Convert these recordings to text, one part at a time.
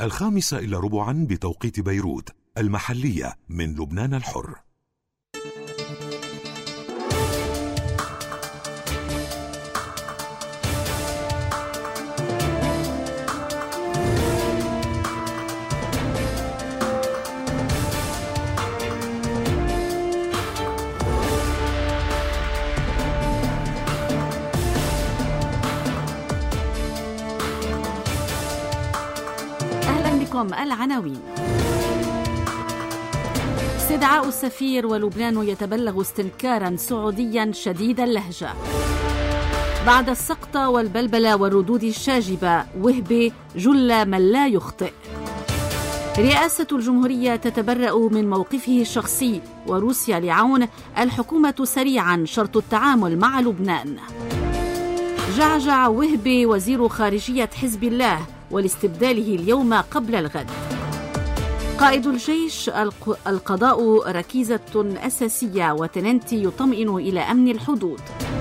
5:15 بتوقيت بيروت المحلية من لبنان الحر. العناوين: استدعاء السفير ولبنان يتبلغ استنكارا سعوديا شديد اللهجة. بعد السقطة والبلبلة والردود الشاجبة، وهبي جل من لا يخطئ. رئاسة الجمهورية تتبرأ من موقفه الشخصي، وروسيا لعون الحكومة سريعا شرط التعامل مع لبنان. جعجع وهبي وزير خارجية حزب الله ولاستبداله اليوم قبل الغد. قائد الجيش: القضاء ركيزة أساسية وتننتي يطمئن إلى أمن الحدود.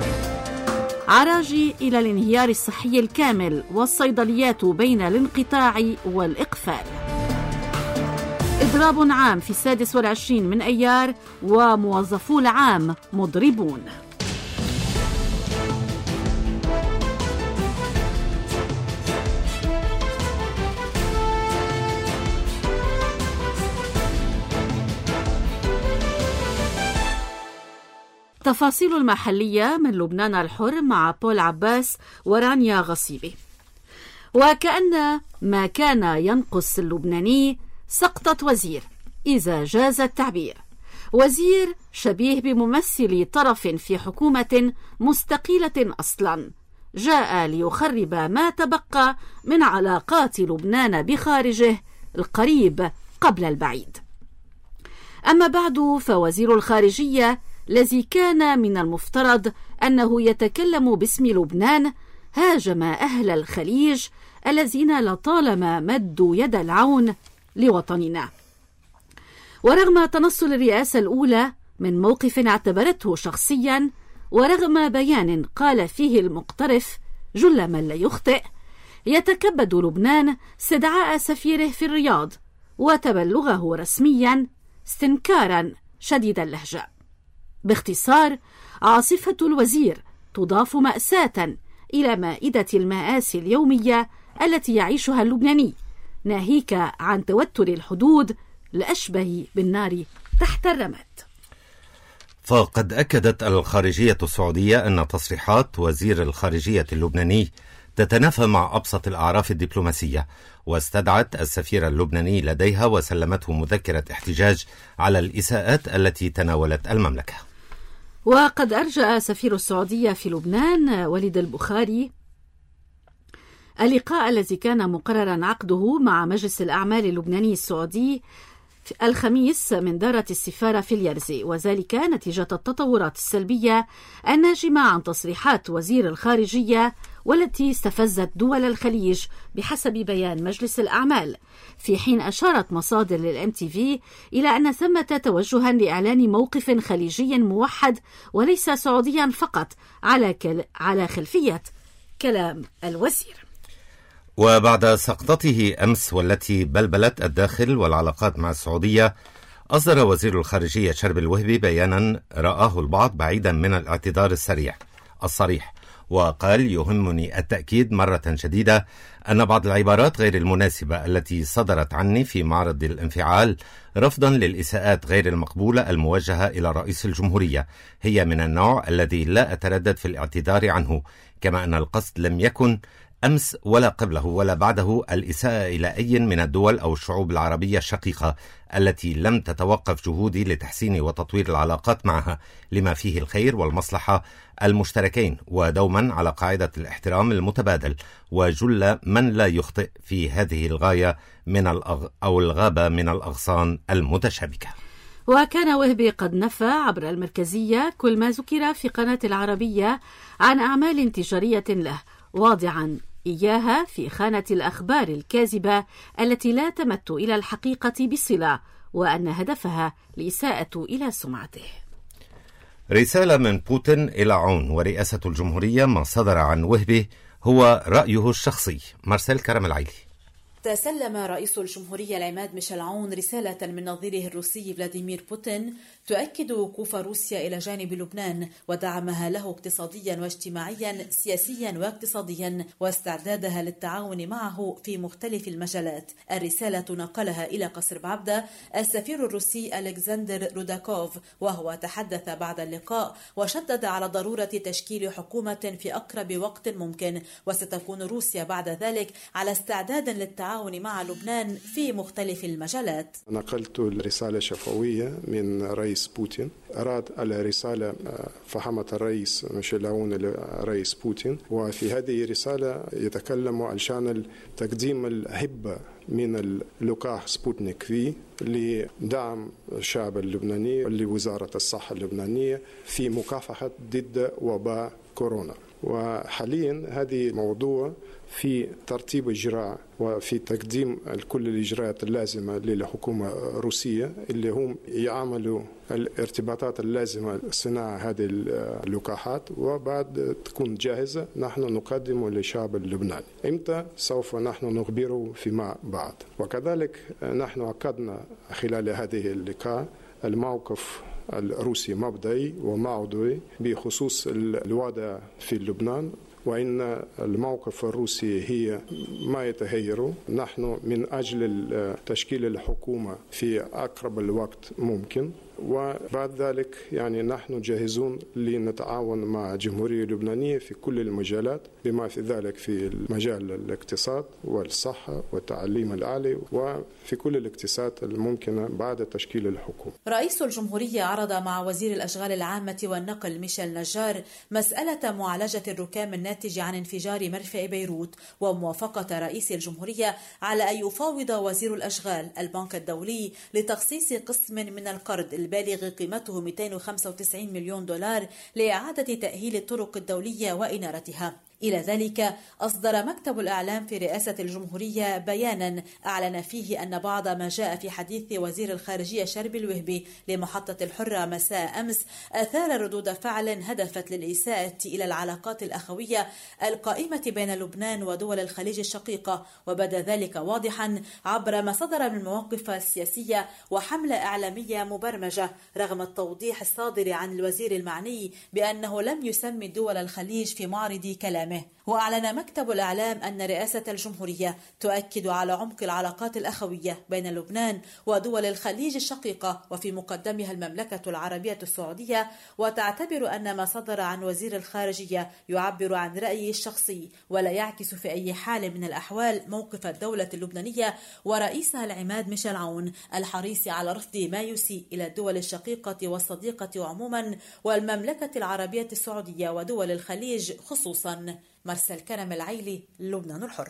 عراجي إلى الانهيار الصحي الكامل، والصيدليات بين الانقطاع والإقفال. إضراب عام في 26 من أيار، وموظفو العام مضربون. تفاصيل المحلية من لبنان الحر مع بول عباس ورانيا غصيبي. وكأن ما كان ينقص اللبناني سقطة وزير، إذا جاز التعبير. وزير شبيه بممثل طرف في حكومة مستقيلة أصلا، جاء ليخرب ما تبقى من علاقات لبنان بخارجه القريب قبل البعيد. أما بعد فوزير الخارجية الذي كان من المفترض أنه يتكلم باسم لبنان هاجم أهل الخليج الذين لطالما مدوا يد العون لوطننا. ورغم تنصل الرئاسة الأولى من موقف اعتبرته شخصيا، ورغم بيان قال فيه المقترف جل من لا يخطئ، يتكبد لبنان استدعاء سفيره في الرياض وتبلغه رسميا استنكارا شديد اللهجة. باختصار، عاصفة الوزير تضاف مأساة إلى مائدة المآسي اليومية التي يعيشها اللبناني، ناهيك عن توتر الحدود الأشبه بالنار تحت الرماد. فقد أكدت الخارجية السعودية أن تصريحات وزير الخارجية اللبناني تتنافى مع أبسط الأعراف الدبلوماسية، واستدعت السفير اللبناني لديها وسلمته مذكرة احتجاج على الإساءات التي تناولت المملكة. وقد أرجأ سفير السعودية في لبنان وليد البخاري اللقاء الذي كان مقررا عقده مع مجلس الأعمال اللبناني السعودي الخميس من دارة السفارة في اليرزي، وذلك نتيجة التطورات السلبية الناجمة عن تصريحات وزير الخارجية والتي استفزت دول الخليج بحسب بيان مجلس الأعمال، في حين أشارت مصادر للMTV إلى أن ثمة توجها لإعلان موقف خليجي موحد وليس سعوديا فقط على خلفية كلام الوزير. وبعد سقطته أمس والتي بلبلت الداخل والعلاقات مع السعودية، أصدر وزير الخارجية شرب الوهبي بيانا رآه البعض بعيدا من الاعتذار الصريح، وقال: يهمني التأكيد مرة شديدة أن بعض العبارات غير المناسبة التي صدرت عني في معرض الانفعال رفضا للإساءات غير المقبولة الموجهة إلى رئيس الجمهورية هي من النوع الذي لا أتردد في الاعتذار عنه، كما أن القصد لم يكن أمس ولا قبله ولا بعده الإساءة إلى أي من الدول أو الشعوب العربية الشقيقة التي لم تتوقف جهودي لتحسين وتطوير العلاقات معها لما فيه الخير والمصلحة المشتركين، ودوما على قاعدة الاحترام المتبادل، وجل من لا يخطئ في هذه الغاية من الغابة من الأغصان المتشابكة. وكان وهبي قد نفى عبر المركزية كل ما ذكر في قناة العربية عن أعمال تجارية له، واضعا إياها في خانة الأخبار الكاذبة التي لا تمت إلى الحقيقة بصلة، وأن هدفها الإساءة إلى سمعته. رسالة من بوتين إلى عون ورئاسة الجمهورية: ما صدر عن وهبي هو رأيه الشخصي. مارسيل كرم العيلي. تسلم رئيس الجمهورية العماد ميشيل عون رسالة من نظيره الروسي فلاديمير بوتين تؤكد وقوف روسيا إلى جانب لبنان ودعمها له اقتصاديا واجتماعيا سياسيا واقتصاديا واستعدادها للتعاون معه في مختلف المجالات. الرسالة نقلها إلى قصر بعبدة السفير الروسي ألكسندر روداكوف، وهو تحدث بعد اللقاء وشدد على ضرورة تشكيل حكومة في أقرب وقت ممكن، وستكون روسيا بعد ذلك على استعداد للتعاون مع لبنان في مختلف المجالات. نقلت الرسالة شفوية من رئيس بوتين، أراد الرسالة فهمة الرئيس ميشيل عون الرئيس بوتين، وفي هذه الرسالة يتكلم عن شأن تقديم الهبة من اللقاح سبوتنيك في لدعم الشعب اللبناني لوزارة الصحة اللبنانية في مكافحة ضد وباء كورونا. وحاليا هذه موضوع في ترتيب إجراء وفي تقديم كل الإجراءات اللازمة للحكومة الروسية اللي هم يعملوا الارتباطات اللازمة لصناعة هذه اللقاحات، وبعد تكون جاهزة نحن نقدم للشعب اللبناني. إمتى سوف نحن نخبره فيما بعد. وكذلك نحن أكدنا خلال هذه اللقاء الموقف الروسي مبدئي وموضوعي بخصوص الوضع في لبنان، وإن الموقف الروسي هي ما يتغير. نحن من أجل تشكيل الحكومة في أقرب الوقت ممكن، وبعد ذلك يعني نحن جاهزون لنتعاون مع الجمهورية اللبنانية في كل المجالات، بما في ذلك في المجال الاقتصاد والصحة والتعليم العالي وفي كل الاقتصادات الممكنة بعد تشكيل الحكومة. رئيس الجمهورية عرض مع وزير الأشغال العامة والنقل ميشيل نجار مسألة معالجة الركام الناتج عن انفجار مرفأ بيروت، وموافقة رئيس الجمهورية على أن يفاوض وزير الأشغال البنك الدولي لتخصيص قسم من القرض البالغ قيمته 295 مليون دولار لإعادة تأهيل الطرق الدولية وإنارتها. إلى ذلك أصدر مكتب الإعلام في رئاسة الجمهورية بيانا أعلن فيه أن بعض ما جاء في حديث وزير الخارجية شربي الوهبي لمحطة الحرة مساء أمس أثار ردود فعل هدفت للإساءة إلى العلاقات الأخوية القائمة بين لبنان ودول الخليج الشقيقة، وبدا ذلك واضحا عبر ما صدر من مواقف سياسية وحملة إعلامية مبرمجة، رغم التوضيح الصادر عن الوزير المعني بأنه لم يسمي دول الخليج في معرض كلامه. وأعلن مكتب الإعلام أن رئاسة الجمهورية تؤكد على عمق العلاقات الأخوية بين لبنان ودول الخليج الشقيقة وفي مقدمها المملكة العربية السعودية، وتعتبر أن ما صدر عن وزير الخارجية يعبر عن رأيه الشخصي ولا يعكس في أي حال من الأحوال موقف الدولة اللبنانية ورئيسها العماد ميشيل عون الحريص على رفض ما يسيء إلى الدول الشقيقة والصديقة عموما والمملكة العربية السعودية ودول الخليج خصوصا. مرسل كرم العيلي، لبنان الحر.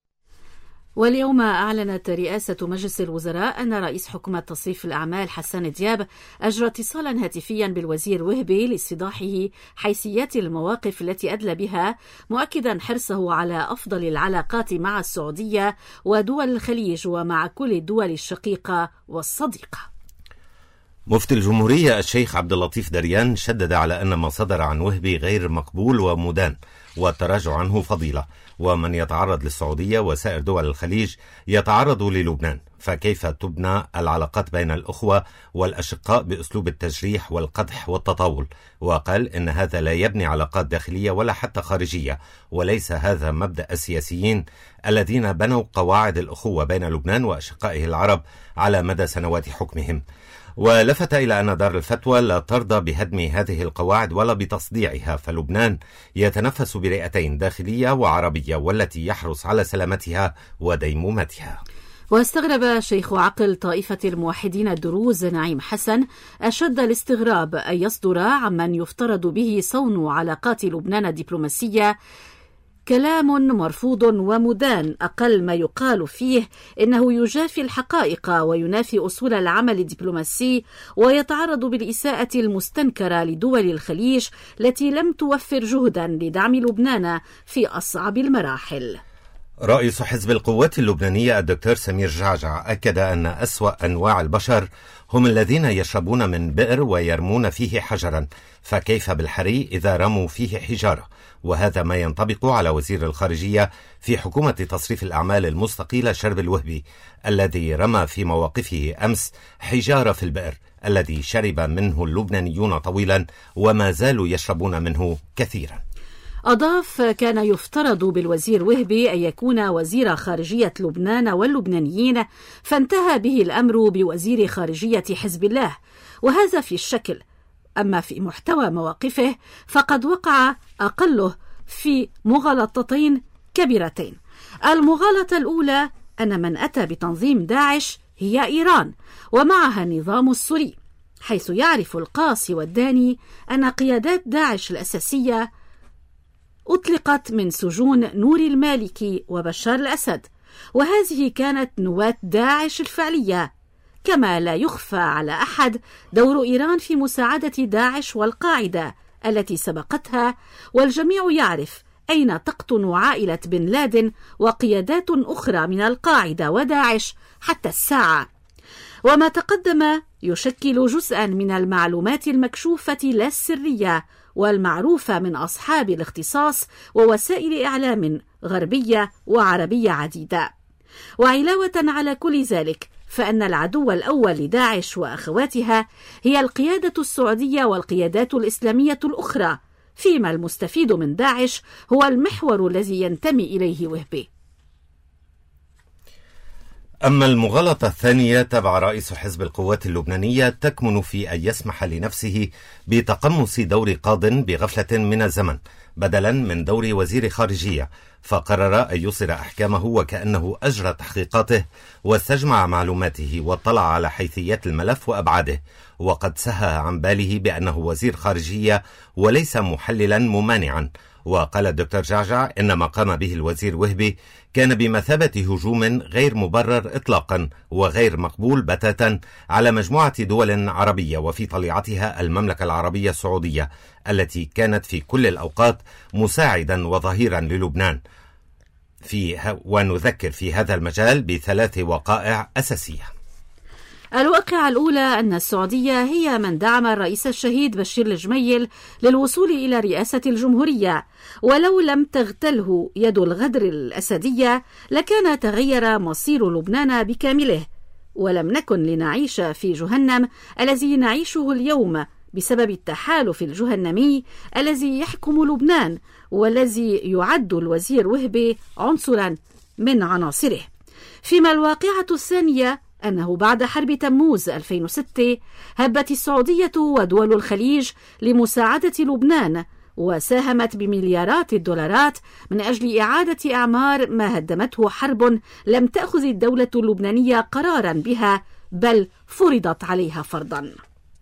واليوم أعلنت رئاسة مجلس الوزراء أن رئيس حكومة تصريف الأعمال حسان دياب أجرى اتصالا هاتفيا بالوزير وهبي لاستيضاحه حيثيات المواقف التي أدلى بها، مؤكدا حرصه على أفضل العلاقات مع السعودية ودول الخليج ومع كل الدول الشقيقة والصديقة. مفتي الجمهورية الشيخ عبد اللطيف دريان شدد على أن ما صدر عن وهبي غير مقبول ومدان، والتراجع عنه فضيلة، ومن يتعرض للسعودية وسائر دول الخليج يتعرض للبنان، فكيف تبنى العلاقات بين الأخوة والأشقاء بأسلوب التجريح والقدح والتطاول؟ وقال إن هذا لا يبني علاقات داخلية ولا حتى خارجية، وليس هذا مبدأ السياسيين الذين بنوا قواعد الأخوة بين لبنان وأشقائه العرب على مدى سنوات حكمهم. ولفت إلى أن دار الفتوى لا ترضى بهدم هذه القواعد ولا بتصديعها، فلبنان يتنفس برئتين داخلية وعربية، والتي يحرص على سلامتها وديمومتها. واستغرب شيخ عقل طائفة الموحدين الدروز نعيم حسن أشد الاستغراب أن يصدر عمن يفترض به صون علاقات لبنان الدبلوماسية كلام مرفوض ومدان، أقل ما يقال فيه إنه يجافي الحقائق وينافي أصول العمل الدبلوماسي ويتعرض بالإساءة المستنكرة لدول الخليج التي لم توفر جهدا لدعم لبنان في أصعب المراحل. رئيس حزب القوات اللبنانية الدكتور سمير جعجع أكد أن أسوأ أنواع البشر هم الذين يشربون من بئر ويرمون فيه حجرا، فكيف بالحري إذا رموا فيه حجارة؟ وهذا ما ينطبق على وزير الخارجية في حكومة تصريف الأعمال المستقيلة شربل الوهبي، الذي رمى في مواقفه أمس حجارة في البئر الذي شرب منه اللبنانيون طويلا وما زالوا يشربون منه كثيرا. أضاف: كان يفترض بالوزير وهبي أن يكون وزير خارجية لبنان واللبنانيين، فانتهى به الأمر بوزير خارجية حزب الله، وهذا في الشكل. أما في محتوى مواقفه فقد وقع أقله في مغالطتين كبيرتين. المغالطة الأولى أن من أتى بتنظيم داعش هي إيران ومعها النظام السوري، حيث يعرف القاصي والداني أن قيادات داعش الأساسية أطلقت من سجون نور المالكي وبشار الأسد، وهذه كانت نواة داعش الفعلية. كما لا يخفى على أحد دور إيران في مساعدة داعش والقاعدة التي سبقتها، والجميع يعرف أين تقطن عائلة بن لادن وقيادات أخرى من القاعدة وداعش حتى الساعة. وما تقدم يشكل جزءا من المعلومات المكشوفة لا السرية والمعروفة من أصحاب الاختصاص ووسائل إعلام غربية وعربية عديدة. وعلاوة على كل ذلك، فإن العدو الأول لداعش وأخواتها هي القيادة السعودية والقيادات الإسلامية الأخرى، فيما المستفيد من داعش هو المحور الذي ينتمي إليه وهبي. أما المغالطة الثانية تبع رئيس حزب القوات اللبنانية تكمن في أن يسمح لنفسه بتقمص دور قاض بغفلة من الزمن بدلا من دور وزير خارجية، فقرر أن يصدر أحكامه وكأنه أجرى تحقيقاته واستجمع معلوماته واطلع على حيثيات الملف وأبعاده، وقد سهى عن باله بأنه وزير خارجية وليس محللا ممانعا. وقال الدكتور جعجع إن ما قام به الوزير وهبي كان بمثابة هجوم غير مبرر إطلاقا وغير مقبول بتاتا على مجموعة دول عربية، وفي طليعتها المملكة العربية السعودية التي كانت في كل الأوقات مساعدا وظهيرا للبنان. ونذكر في هذا المجال بثلاث وقائع أساسية. الواقعة الأولى أن السعودية هي من دعم الرئيس الشهيد بشير الجميل للوصول إلى رئاسة الجمهورية، ولو لم تغتله يد الغدر الأسدية لكان تغير مصير لبنان بكامله، ولم نكن لنعيش في جهنم الذي نعيشه اليوم بسبب التحالف الجهنمي الذي يحكم لبنان، والذي يعد الوزير وهبي عنصرا من عناصره. فيما الواقعة الثانية أنه بعد حرب تموز 2006 هبت السعودية ودول الخليج لمساعدة لبنان، وساهمت بمليارات الدولارات من أجل إعادة أعمار ما هدمته حرب لم تأخذ الدولة اللبنانية قرارا بها، بل فرضت عليها فرضا.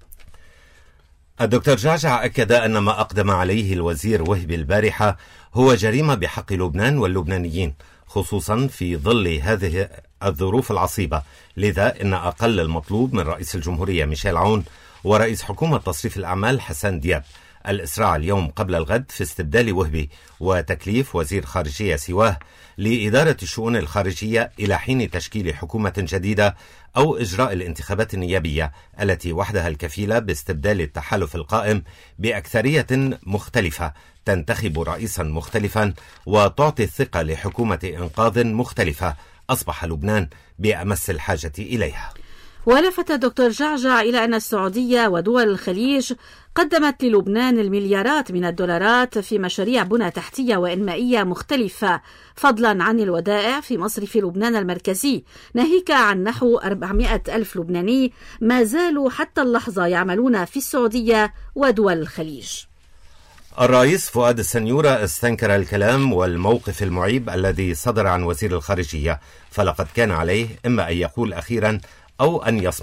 الدكتور جعجع أكد أن ما أقدم عليه الوزير وهبي البارحة هو جريمة بحق لبنان واللبنانيين، خصوصا في ظل هذه الظروف العصيبة. لذا إن أقل المطلوب من رئيس الجمهورية ميشيل عون ورئيس حكومة تصريف الأعمال حسان دياب الإسراع اليوم قبل الغد في استبدال وهبي وتكليف وزير خارجية سواه لإدارة الشؤون الخارجية إلى حين تشكيل حكومة جديدة أو إجراء الانتخابات النيابية التي وحدها الكفيلة باستبدال التحالف القائم بأكثرية مختلفة تنتخب رئيسا مختلفا وتعطي الثقة لحكومة إنقاذ مختلفة أصبح لبنان بأمس الحاجة إليها. ولفت دكتور جعجع إلى أن السعودية ودول الخليج قدمت للبنان المليارات من الدولارات في مشاريع بنى تحتية وإنمائية مختلفة، فضلا عن الودائع في مصرف لبنان المركزي، ناهيك عن نحو 400 ألف لبناني ما زالوا حتى اللحظة يعملون في السعودية ودول الخليج. الرئيس فؤاد السنيورة استنكر الكلام والموقف المعيب الذي صدر عن وزير الخارجية، فلقد كان عليه إما أن يقول أخيرا أو أن يصمت،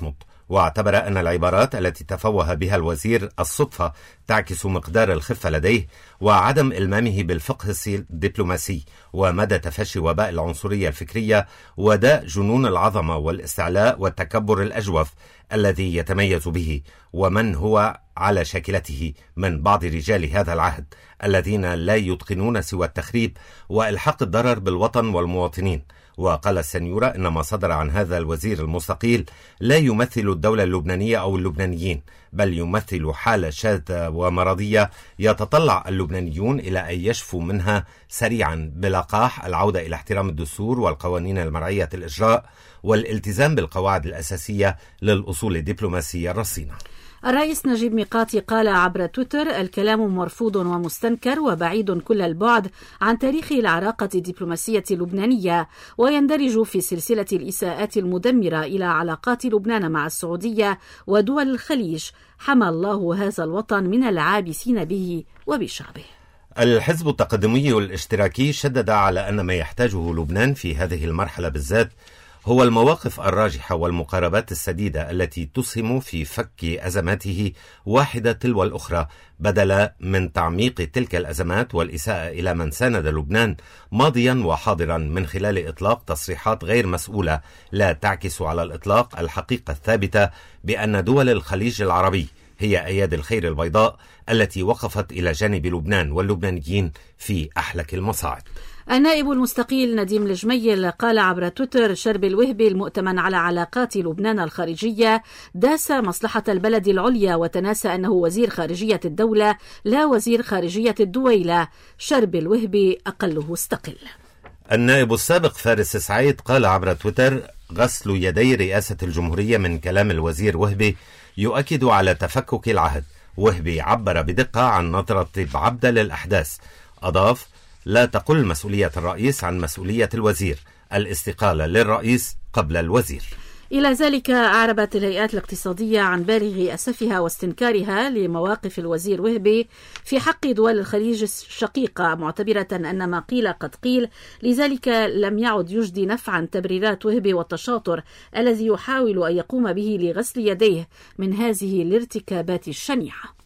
واعتبر أن العبارات التي تفوه بها الوزير الصدفة تعكس مقدار الخفة لديه وعدم إلمامه بالفقه الدبلوماسي ومدى تفشي وباء العنصرية الفكرية وداء جنون العظمة والاستعلاء والتكبر الأجوف الذي يتميز به، ومن هو على شاكلته من بعض رجال هذا العهد الذين لا يتقنون سوى التخريب وإلحاق الضرر بالوطن والمواطنين. وقال السنيورة إن ما صدر عن هذا الوزير المستقيل لا يمثل الدولة اللبنانية أو اللبنانيين، بل يمثل حالة شاذة ومرضية يتطلع اللبنانيون إلى أن يشفوا منها سريعا بلقاح العودة إلى احترام الدستور والقوانين المرعية الإجراء والالتزام بالقواعد الأساسية للأصول الدبلوماسية الرصينة. الرئيس نجيب ميقاتي قال عبر تويتر: الكلام مرفوض ومستنكر وبعيد كل البعد عن تاريخ العلاقة الدبلوماسية اللبنانية، ويندرج في سلسلة الإساءات المدمرة إلى علاقات لبنان مع السعودية ودول الخليج. حمى الله هذا الوطن من العابثين به وبشعبه. الحزب التقدمي الاشتراكي شدد على أن ما يحتاجه لبنان في هذه المرحلة بالذات هو المواقف الراجحة والمقاربات السديدة التي تسهم في فك أزماته واحدة تلو الأخرى، بدلا من تعميق تلك الأزمات والإساءة إلى من ساند لبنان ماضيا وحاضرا من خلال إطلاق تصريحات غير مسؤولة لا تعكس على الإطلاق الحقيقة الثابتة بأن دول الخليج العربي هي أيادي الخير البيضاء التي وقفت إلى جانب لبنان واللبنانيين في أحلك المصاعب. النائب المستقيل نديم الجميل قال عبر تويتر: شرب الوهبي المؤتمن على علاقات لبنان الخارجية داس مصلحة البلد العليا وتناسى أنه وزير خارجية الدولة لا وزير خارجية الدويلة. شرب الوهبي أقله استقل. النائب السابق فارس سعيد قال عبر تويتر: غسل يدي رئاسة الجمهورية من كلام الوزير وهبي يؤكد على تفكك العهد. وهبي عبر بدقة عن نظرة عبدة للأحداث. أضاف: لا تقل مسؤولية الرئيس عن مسؤولية الوزير، الاستقالة للرئيس قبل الوزير. إلى ذلك أعربت الهيئات الاقتصادية عن بالغ أسفها واستنكارها لمواقف الوزير وهبي في حق دول الخليج الشقيقة، معتبرة أن ما قيل قد قيل، لذلك لم يعد يجدي نفعا تبريرات وهبي والتشاطر الذي يحاول أن يقوم به لغسل يديه من هذه الارتكابات الشنيعة.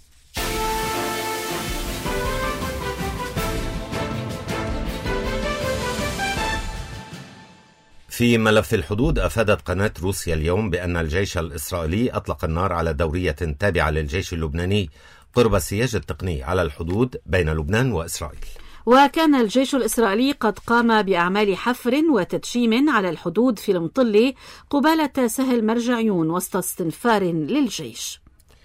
في ملف الحدود، أفادت قناة روسيا اليوم بأن الجيش الإسرائيلي أطلق النار على دورية تابعة للجيش اللبناني قرب السياج التقني على الحدود بين لبنان وإسرائيل. وكان الجيش الإسرائيلي قد قام بأعمال حفر وتدشيم على الحدود في المطلي قبالة سهل مرجعيون وسط استنفار للجيش.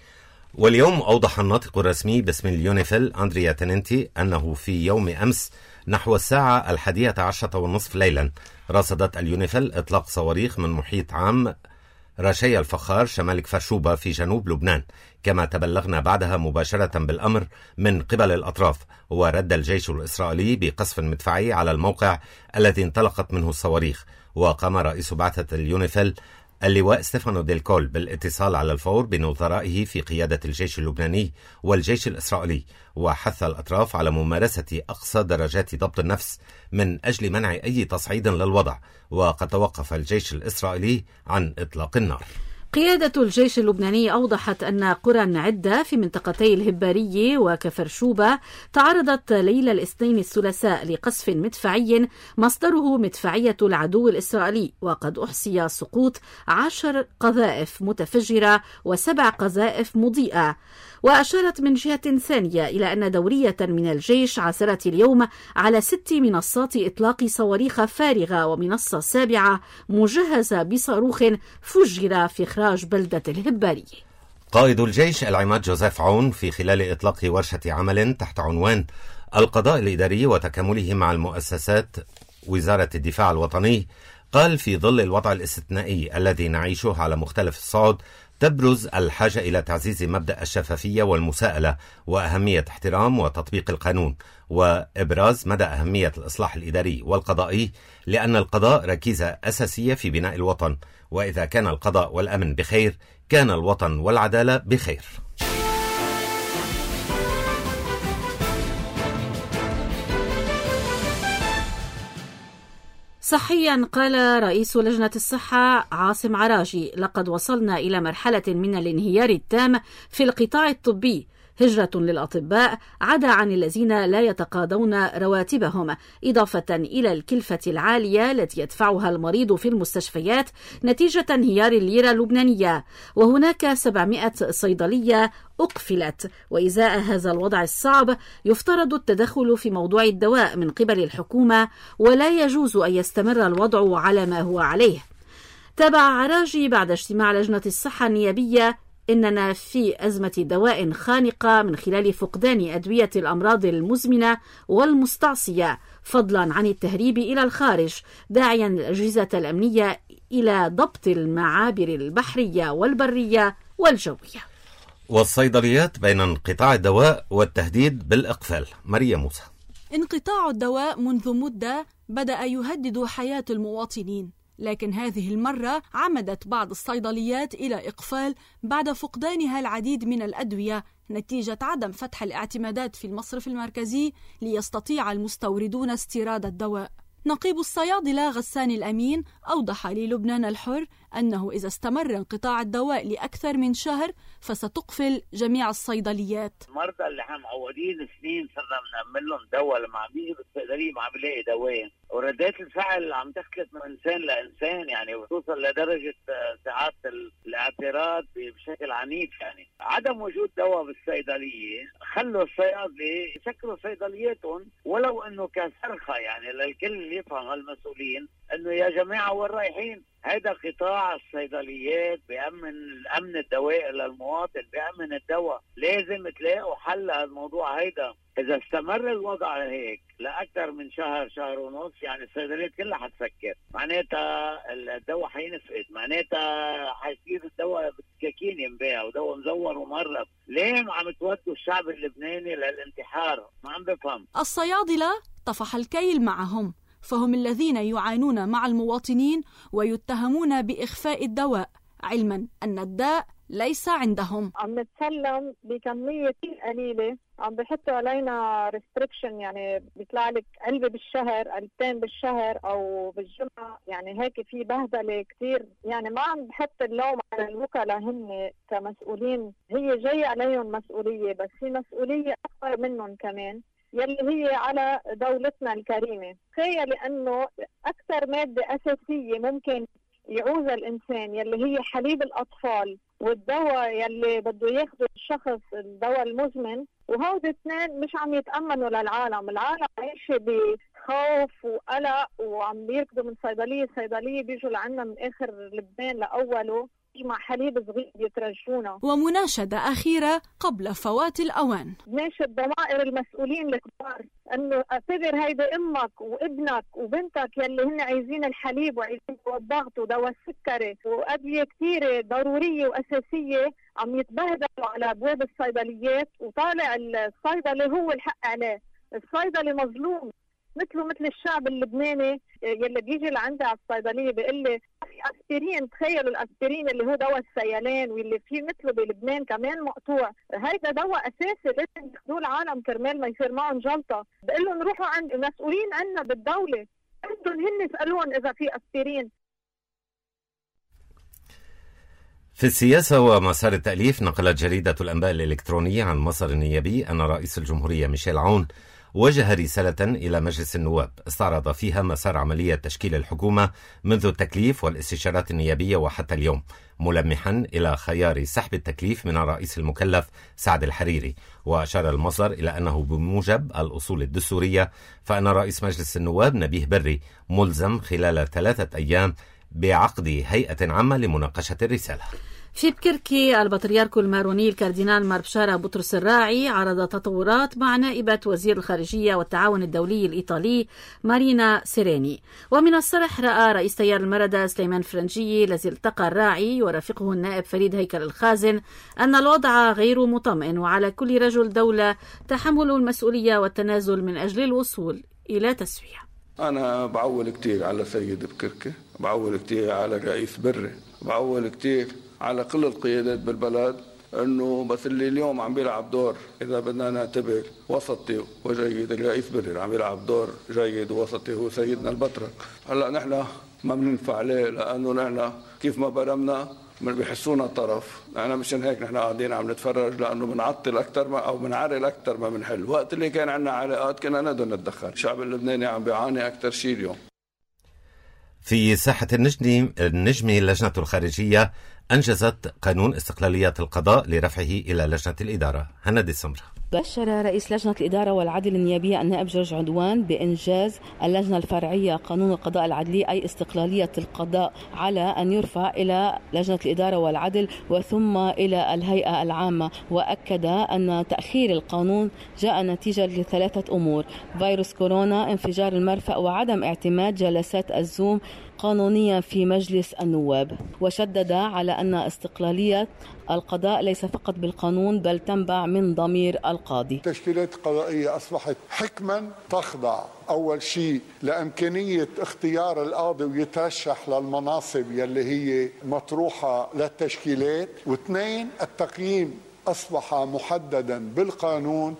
واليوم أوضح الناطق الرسمي باسم اليونيفيل أندريا تننتي أنه في يوم أمس نحو الساعة 11:30 ليلا رصدت اليونيفيل إطلاق صواريخ من محيط عام رشي الفخار شمال كفر شوبة في جنوب لبنان، كما تبلغنا بعدها مباشرة بالأمر من قبل الأطراف. ورد الجيش الإسرائيلي بقصف مدفعي على الموقع الذي انطلقت منه الصواريخ. وقام رئيس بعثة اليونيفيل اللواء ستيفانو ديلكول بالاتصال على الفور بنظرائه في قيادة الجيش اللبناني والجيش الإسرائيلي، وحث الأطراف على ممارسة أقصى درجات ضبط النفس من أجل منع أي تصعيد للوضع. وقد توقف الجيش الإسرائيلي عن إطلاق النار. قيادة الجيش اللبناني أوضحت أن قرى عدة في منطقتي الهبارية وكفرشوبة تعرضت ليلة الاثنين الثلاثاء لقصف مدفعي مصدره مدفعية العدو الإسرائيلي، وقد أحصي سقوط 10 قذائف متفجرة و7 قذائف مضيئة. وأشارت من جهة ثانية إلى أن دورية من الجيش عثرت اليوم على 6 منصات إطلاق صواريخ فارغة ومنصة سابعة مجهزة بصاروخ فجر في إخراج بلدة الهبارية. قائد الجيش العماد جوزيف عون في خلال إطلاق ورشة عمل تحت عنوان القضاء الإداري وتكامله مع المؤسسات وزارة الدفاع الوطني قال: في ظل الوضع الاستثنائي الذي نعيشه على مختلف الصعد تبرز الحاجة إلى تعزيز مبدأ الشفافية والمساءلة وأهمية احترام وتطبيق القانون، وإبراز مدى أهمية الإصلاح الإداري والقضائي، لأن القضاء ركيزة أساسية في بناء الوطن، وإذا كان القضاء والأمن بخير كان الوطن والعدالة بخير. صحيا، قال رئيس لجنة الصحة عاصم عراجي: لقد وصلنا إلى مرحلة من الانهيار التام في القطاع الطبي، هجرة للأطباء عدا عن الذين لا يتقاضون رواتبهم، إضافة إلى الكلفة العالية التي يدفعها المريض في المستشفيات نتيجة انهيار الليرة اللبنانية، وهناك 700 صيدلية أقفلت. وإزاء هذا الوضع الصعب يفترض التدخل في موضوع الدواء من قبل الحكومة، ولا يجوز أن يستمر الوضع على ما هو عليه. تابع عراجي بعد اجتماع لجنة الصحة النيابية: إننا في أزمة دواء خانقة من خلال فقدان أدوية الأمراض المزمنة والمستعصية، فضلا عن التهريب إلى الخارج، داعيا الأجهزة الأمنية إلى ضبط المعابر البحرية والبرية والجوية. والصيدليات بين انقطاع الدواء والتهديد بالإقفال. ماريا موسى. انقطاع الدواء منذ مدة بدأ يهدد حياة المواطنين، لكن هذه المرة عمدت بعض الصيدليات إلى إقفال بعد فقدانها العديد من الأدوية نتيجة عدم فتح الاعتمادات في المصرف المركزي ليستطيع المستوردون استيراد الدواء. نقيب الصيادلة غسان الأمين أوضح للبنان الحر أنه إذا استمر انقطاع الدواء لأكثر من شهر فستقفل جميع الصيدليات. المرضى اللي معودين سنين صرنا بنعمل لهم دواء، لما عم يجي بالصيدلية ما عم بيلاقي دواء، وردات الفعل عم تختلف من إنسان لإنسان، يعني وتوصل لدرجة ساعات الاعتراض بشكل عنيف. يعني عدم وجود دواء بالصيدلية خلوا الصيادلة يسكروا صيدلياتهم، ولو إنه كصرخة يعني للكل يفهم المسؤولين إنه يا جماعة وين رايحين؟ هذا قطاع الصيدليات بأمن الدواء للمواطن، بأمن الدواء، لازم تلاقوا حل الموضوع هيدا. إذا استمر الوضع هيك لأكثر من شهر، شهر ونص، يعني الصيدليات كلها حتسكر، معناتها الدواء حينفقد، معناتها حيصير الدواء بالسكاكين ينباع ودواء مزور ومرض. ليه عم تودوا الشعب اللبناني للانتحار؟ ما عم بفهم. الصيادلة طفح الكيل معهم، فهم الذين يعانون مع المواطنين ويتهمون بإخفاء الدواء، علما أن الداء ليس عندهم. عم نتسلم بكمية قليلة، عم بيحطوا علينا ريستريكشن، يعني بيطلع لك علبة بالشهر، علبتين بالشهر أو بالجمعة، يعني هيك في بهدلة كتير. يعني ما عم بحط اللوم على الوكلاء هن كمسؤولين، هي جاية عليهم مسؤولية، بس في مسؤولية أكبر منهم كمان يلي هي على دولتنا الكريمة. تخيل أنه أكثر مادة أساسية ممكن يعوز الإنسان يلي هي حليب الأطفال والدواء يلي بده ياخده الشخص، الدواء المزمن، وهود اثنين مش عم يتأمنوا للعالم. العالم عايشة بخوف وقلق، وعم بيركضوا من صيدلية صيدلية، بيجوا لعنا من آخر لبنان لأوله مع حليب صغير يترجونا. ومناشدة أخيرة قبل فوات الأوان، ناشد ضمائر المسؤولين الكبار أنه اعتبر هيدا أمك وابنك وبنتك يلي هن عايزين الحليب وعايزين دواء الضغط ودواء السكري وأدوية كثيرة ضرورية وأساسية عم يتبهدلوا على أبواب الصيدليات، وطالع الصيدلي هو الحق عليه. الصيدلي مظلوم مثل الشعب اللبناني يلي بيجي لعندي على الصيدليه بيقول لي في اسبرين. تخيلوا الاسبرين اللي هو دواء السيلان واللي فيه مثله بلبنان كمان مقطوع، هيدا دواء اساسي لازم ياخذوه العالم كرمال ما يصير معهم جلطه. بقول لهم روحوا عند المسؤولين عنا بالدوله، بدهم هن يسالوهم اذا في اسبرين. في السياسة ومسار التأليف، نقلت جريدة الأنباء الإلكترونية عن مصدر نيابي أن رئيس الجمهورية ميشيل عون وجه رسالة إلى مجلس النواب استعرض فيها مسار عملية تشكيل الحكومة منذ التكليف والاستشارات النيابية وحتى اليوم، ملمحا إلى خيار سحب التكليف من الرئيس المكلف سعد الحريري. وأشار المصدر إلى أنه بموجب الأصول الدستورية فإن رئيس مجلس النواب نبيه بري ملزم خلال 3 أيام بعقد هيئة عامة لمناقشة الرسالة. في بكركي، البطريرك الماروني الكاردينال ماربشارا بطرس الراعي عرض تطورات مع نائبة وزير الخارجية والتعاون الدولي الإيطالي مارينا سيريني. ومن الصرح رأى رئيس تيار المردة سليمان فرنجي الذي التقى الراعي ورافقه النائب فريد هيكل الخازن أن الوضع غير مطمئن، وعلى كل رجل دولة تحمل المسؤولية والتنازل من أجل الوصول إلى تسوية. أنا بعول كتير على سيد بكركي، بعول كتير على الرئيس بري، بعول كتير على كل القيادات بالبلد انه بس اللي اليوم عم بيلعب دور اذا بدنا نعتبر وسطي وجيد، الرئيس برر عم بيلعب دور جيد ووسطي هو سيدنا البطرك. هلا نحن ما بننفع عليه لانه نحن كيف ما برمنا بيحسونا طرف، نحن مشان هيك نحن قاعدين عم نتفرج لانه بنعطل اكثر ما او بنعرل اكثر ما بنحل. وقت اللي كان عندنا علاقات كنا نقدر نتدخل. الشعب اللبناني عم بيعاني اكثر شيء اليوم. في ساحة النجمي لجنة الخارجية أنجزت قانون استقلالية القضاء لرفعه إلى لجنة الإدارة. هند السمرة. بشر رئيس لجنة الإدارة والعدل النيابية النائب جورج عدوان بإنجاز اللجنة الفرعية قانون القضاء العدلي، أي استقلالية القضاء، على أن يرفع إلى لجنة الإدارة والعدل وثم إلى الهيئة العامة. وأكد أن تأخير القانون جاء نتيجة لثلاثة أمور: فيروس كورونا، انفجار المرفأ، وعدم اعتماد جلسات الزوم قانونيا في مجلس النواب. وشدد على أن استقلالية القضاء ليس فقط بالقانون بل تنبع من ضمير القاضي. التشكيلات القضائية أصبحت حكما تخضع أول شيء لإمكانية اختيار القاضي ويترشح للمناصب يلي هي مطروحة للتشكيلات، واثنين التقييم أصبح محددا بالقانون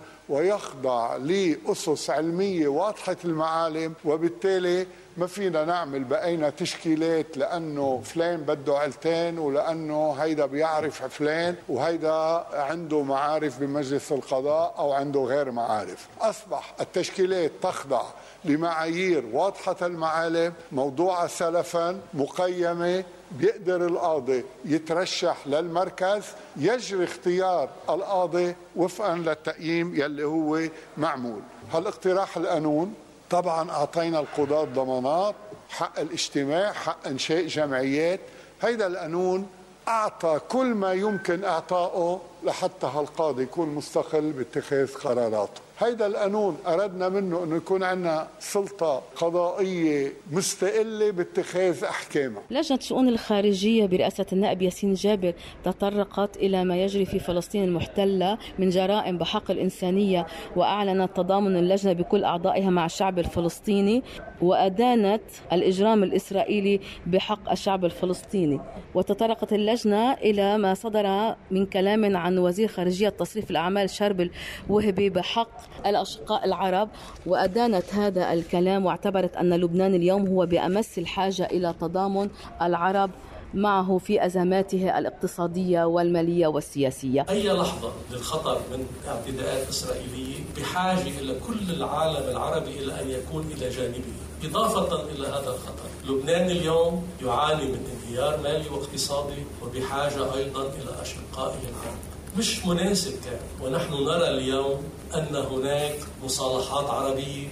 ويخضع لأسس علمية واضحة المعالم، وبالتالي ما فينا نعمل بأينا تشكيلات لأنه فلان بده عيلتين ولأنه هيدا بيعرف فلان وهيدا عنده معارف بمجلس القضاء أو عنده غير معارف. أصبح التشكيلات تخضع لمعايير واضحة المعالم، موضوعة سلفا، مقيمة، بيقدر القاضي يترشح للمركز، يجري اختيار القاضي وفقا للتقييم يلي هو معمول. هالاقتراح القانون طبعا أعطينا القضاة ضمانات، حق الاجتماع، حق إنشاء جمعيات. هيدا القانون أعطى كل ما يمكن إعطائه لحتى هالقاضي يكون مستقل باتخاذ قراراته. هيدا القانون أردنا منه أنه يكون عندنا سلطة قضائية مستقلة باتخاذ أحكامها. لجنة شؤون الخارجية برئاسة النائب ياسين جابر تطرقت إلى ما يجري في فلسطين المحتلة من جرائم بحق الإنسانية، وأعلنت تضامن اللجنة بكل أعضائها مع الشعب الفلسطيني، وأدانت الإجرام الإسرائيلي بحق الشعب الفلسطيني. وتطرقت اللجنة إلى ما صدر من كلام عن وزير خارجية تصريف الأعمال شرب الوهبي بحق الأشقاء العرب، وأدانت هذا الكلام واعتبرت أن لبنان اليوم هو بأمس الحاجة إلى تضامن العرب معه في أزماته الاقتصادية والمالية والسياسية. أي لحظة للخطر من اعتداءات إسرائيلية بحاجة إلى كل العالم العربي إلى أن يكون إلى جانبه. إضافة إلى هذا الخطر، لبنان اليوم يعاني من انهيار مالي واقتصادي وبحاجة أيضا إلى أشقائه العرب. مش مناسب كان ونحن نرى اليوم أن هناك مصالحات عربية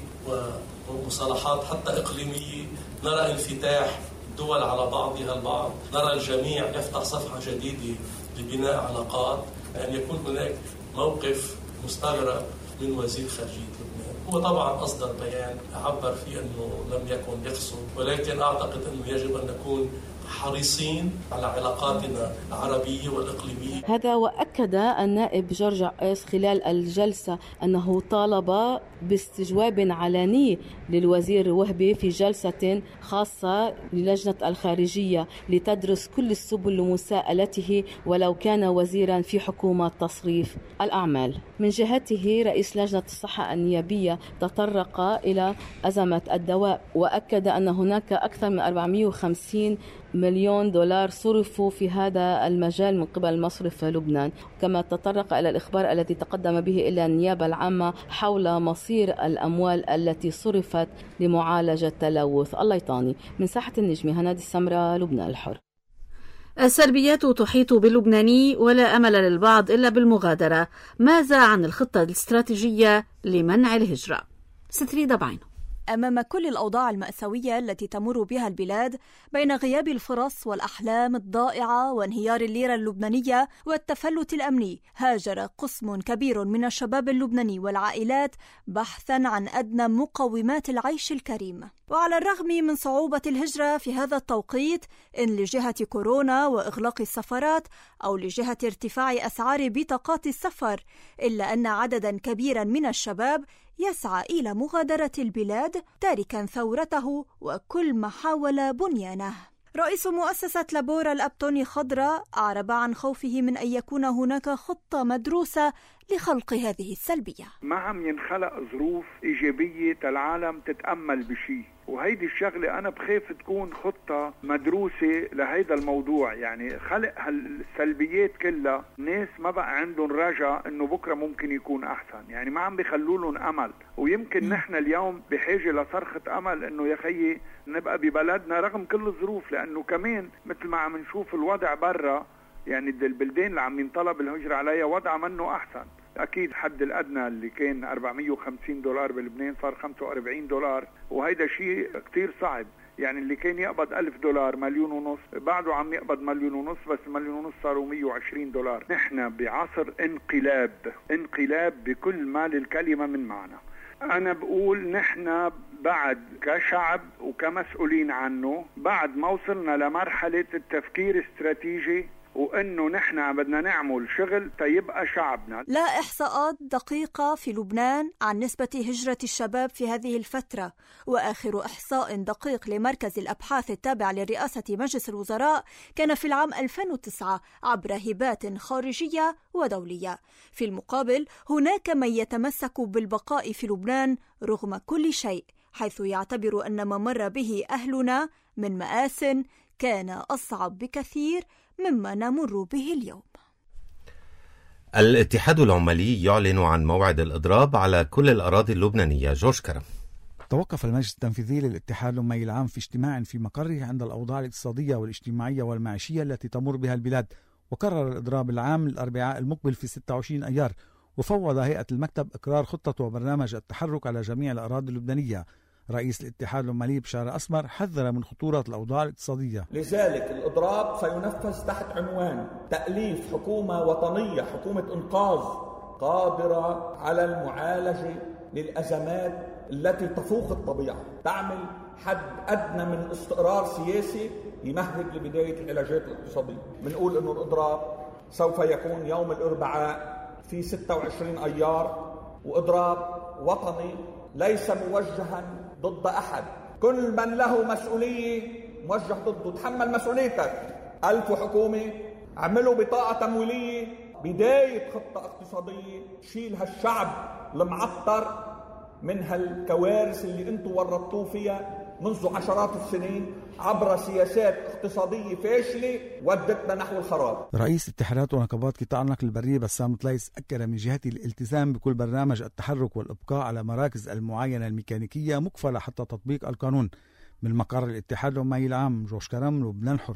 ومصالحات حتى إقليمية، نرى انفتاح دول على بعضها البعض، نرى الجميع يفتح صفحة جديدة لبناء علاقات، أن يكون هناك موقف مستغرب من وزير خارجية لبنان. هو طبعا أصدر بيان عبر فيه أنه لم يكن يقصد، ولكن أعتقد أنه يجب أن نكون حريصين على علاقاتنا العربية والإقليمية. هذا وأكد النائب جورج عقيس خلال الجلسة أنه طالب باستجواب علني للوزير وهبي في جلسة خاصة للجنة الخارجية لتدرس كل السبل لمساءلته ولو كان وزيرا في حكومة تصريف الأعمال. من جهته رئيس لجنة الصحة النيابية تطرق إلى أزمة الدواء، وأكد أن هناك أكثر من 450 مليون دولار صرفوا في هذا المجال من قبل مصرف لبنان. كما تطرق إلى الإخبار الذي تقدم به إلى النيابة العامة حول مصير الأموال التي صرفت لمعالجة تلوث الليطاني. من ساحة النجمي، هند السمرة، لبنان الحر. السلبيات تحيط باللبناني ولا أمل للبعض إلا بالمغادرة. ماذا عن الخطة الاستراتيجية لمنع الهجرة؟ ستري دبعينه. أمام كل الأوضاع المأساوية التي تمر بها البلاد بين غياب الفرص والأحلام الضائعة وانهيار الليرة اللبنانية والتفلت الأمني، هاجر قسم كبير من الشباب اللبناني والعائلات بحثاً عن أدنى مقومات العيش الكريم. وعلى الرغم من صعوبة الهجرة في هذا التوقيت، إن لجهة كورونا وإغلاق السفارات أو لجهة ارتفاع أسعار بطاقات السفر، إلا أن عدداً كبيراً من الشباب يسعى إلى مغادرة البلاد تاركاً ثورته وكل ما حاول بنيانه. رئيس مؤسسة لابورا الأبتوني خضراء أعرب عن خوفه من أن يكون هناك خطة مدروسة لخلق هذه السلبية. ما عم ينخلق ظروف إيجابية العالم تتأمل بشيء، وهيدي الشغلة أنا بخاف تكون خطة مدروسة لهيدا الموضوع. يعني خلق هالسلبيات كلها، ناس ما بقى عندهم رجاء إنه بكرة ممكن يكون أحسن، يعني ما عم بيخلولهم أمل. ويمكن نحن اليوم بحاجة لصرخة أمل إنه يا خيي نبقى ببلدنا رغم كل الظروف، لأنه كمان مثل ما عم نشوف الوضع برا، يعني البلدان اللي عم ينطلب الهجرة عليها وضع منه أحسن. أكيد الحد الأدنى اللي كان $450 بلبنان صار $45، وهيدا شيء كتير صعب. يعني اللي كان يقبض $1000 1,500,000 بعده عم يقبض 1,500,000، بس 1,500,000 صاروا $120. نحن بعصر انقلاب بكل ما للكلمة من معنى. أنا بقول نحن بعد كشعب وكمسؤولين عنه، بعد ما وصلنا لمرحلة التفكير الاستراتيجي، وإنه نحن بدنا نعمل شغل تيبقى شعبنا. لا إحصاءات دقيقة في لبنان عن نسبة هجرة الشباب في هذه الفترة، وآخر إحصاء دقيق لمركز الأبحاث التابع لرئاسة مجلس الوزراء كان في العام 2009 عبر هبات خارجية ودولية. في المقابل هناك من يتمسك بالبقاء في لبنان رغم كل شيء، حيث يعتبر أن ما مر به أهلنا من مآسٍ كان أصعب بكثير مما نمر به اليوم. الاتحاد العمالي يعلن عن موعد الإضراب على كل الأراضي اللبنانية. جورج كرم. توقف المجلس التنفيذي للاتحاد العمالي العام في اجتماع في مقره عند الأوضاع الاقتصادية والاجتماعية والمعيشية التي تمر بها البلاد، وقرر الإضراب العام الأربعاء المقبل في 26 أيار، وفوض هيئة المكتب إقرار خطة وبرنامج التحرك على جميع الأراضي اللبنانية. رئيس الاتحاد العمالي بشار أسمر حذر من خطورة الأوضاع الاقتصادية. لذلك الإضراب سينفذ تحت عنوان تأليف حكومة وطنية، حكومة إنقاذ قادرة على المعالجة للأزمات التي تفوق الطبيعة، تعمل حد أدنى من استقرار سياسي يمهد لبداية العلاجات الاقتصادية. بنقول إنه الإضراب سوف يكون يوم الأربعاء في 26 أيار، وإضراب وطني ليس موجها ضد أحد. كل من له مسؤولية موجه ضده، تحمل مسؤوليتك. ألف حكومة، عملوا بطاقة تمويلية، بداية خطة اقتصادية تشيل هالشعب المعطر من هالكوارث اللي انتم ورطوه فيها منذ عشرات السنين عبر سياسات اقتصادية فاشلة ودتنا نحو الخراب. رئيس اتحادات ونقابات قطاع النقل البري بسام طليس أكد من جهته الالتزام بكل برنامج التحرك والإبقاء على مراكز المعاينة الميكانيكية مكفلة حتى تطبيق القانون. من مقر الاتحاد العمالي العام، جورج كرم، لبنان حر.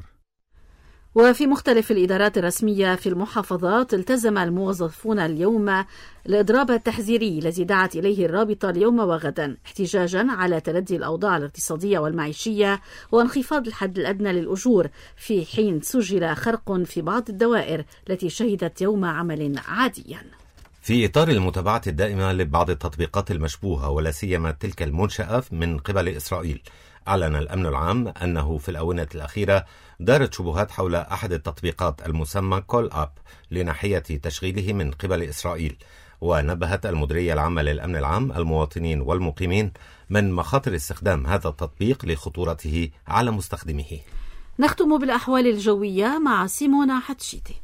وفي مختلف الإدارات الرسمية في المحافظات التزم الموظفون اليوم الإضراب التحذيري الذي دعت إليه الرابطة اليوم وغدا، احتجاجا على تردي الأوضاع الاقتصادية والمعيشية وانخفاض الحد الأدنى للأجور، في حين سجل خرق في بعض الدوائر التي شهدت يوم عمل عاديا. في إطار المتابعة الدائمة لبعض التطبيقات المشبوهة ولا سيما تلك المنشأة من قبل إسرائيل، أعلن الأمن العام أنه في الآونة الأخيرة دارت شبهات حول أحد التطبيقات المسمى كول أب لناحية تشغيله من قبل إسرائيل. ونبهت المديرية العامة للأمن العام المواطنين والمقيمين من مخاطر استخدام هذا التطبيق لخطورته على مستخدمه. نختم بالأحوال الجوية مع سيمونا حتشيتي.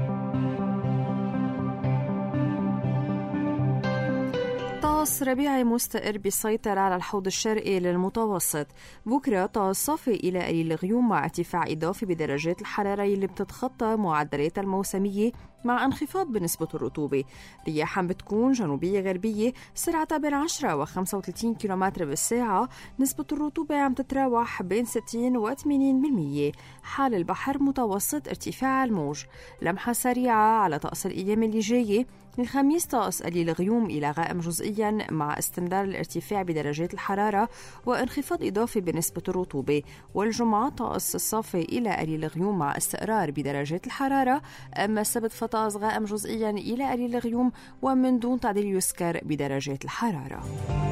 طقس ربيعي مستقر بيسيطر على الحوض الشرقي للمتوسط. بكرة طقس صافي إلى قليل الغيوم مع ارتفاع إضافي بدرجات الحرارة اللي بتتخطى معدلات الموسمية مع انخفاض بنسبة الرطوبة. رياحا بتكون جنوبية غربية سرعتها بين 10 و 35 كيلومتر بالساعة. نسبة الرطوبة عم تتراوح بين 60 و 80%. حال البحر متوسط ارتفاع الموج. لمحة سريعة على طقس الأيام اللي جاية. الخميس طقس قليل غيوم إلى غائم جزئيا مع استمرار الارتفاع بدرجات الحرارة وانخفاض إضافي بنسبة الرطوبة. والجمعة طقس صافي إلى قليل غيوم مع استقرار بدرجات الحرارة. أما السبت فطقس غائم جزئيا إلى قليل غيوم ومن دون تعديل يذكر بدرجات الحرارة.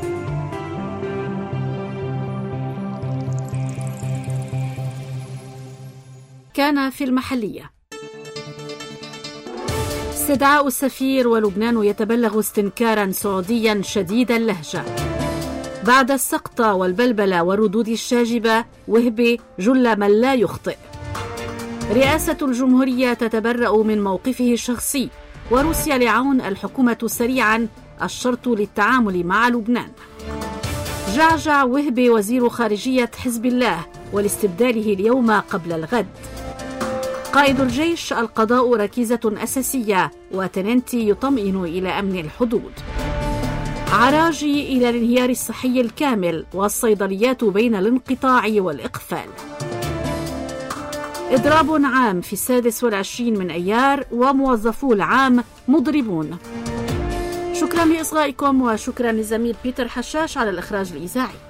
كان في المحلية. استدعاء السفير ولبنان يتبلغ استنكارا سعوديا شديد اللهجة. بعد السقطة والبلبلة والردود الشاجبة، وهبي جل من لا يخطئ. رئاسة الجمهورية تتبرأ من موقفه الشخصي، وروسيا لعون الحكومة سريعا الشرط للتعامل مع لبنان. جعجع وهبي وزير خارجية حزب الله ولاستبداله اليوم قبل الغد. قائد الجيش: القضاء ركيزة أساسية، وتننتي يطمئن إلى أمن الحدود. عراجي إلى الانهيار الصحي الكامل، والصيدليات بين الانقطاع والإقفال. إضراب عام في 26 من أيار، وموظفو العام مضربون. شكرا لإصغائكم، وشكرا للزميل بيتر حشاش على الإخراج الإذاعي.